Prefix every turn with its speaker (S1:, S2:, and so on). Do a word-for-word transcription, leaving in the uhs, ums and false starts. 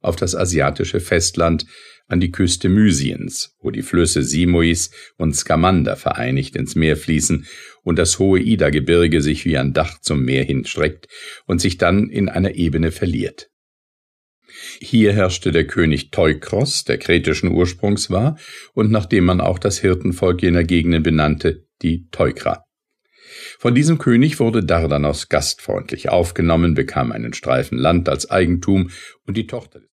S1: auf das asiatische Festland an die Küste Mysiens, wo die Flüsse Simois und Skamander vereinigt ins Meer fließen und das hohe Ida-Gebirge sich wie ein Dach zum Meer hinstreckt und sich dann in einer Ebene verliert. Hier herrschte der König Teukros, der kretischen Ursprungs war und nach dem man auch das Hirtenvolk jener Gegenden benannte, die Teukra. Von diesem König wurde Dardanos gastfreundlich aufgenommen, bekam einen Streifen Land als Eigentum und die Tochter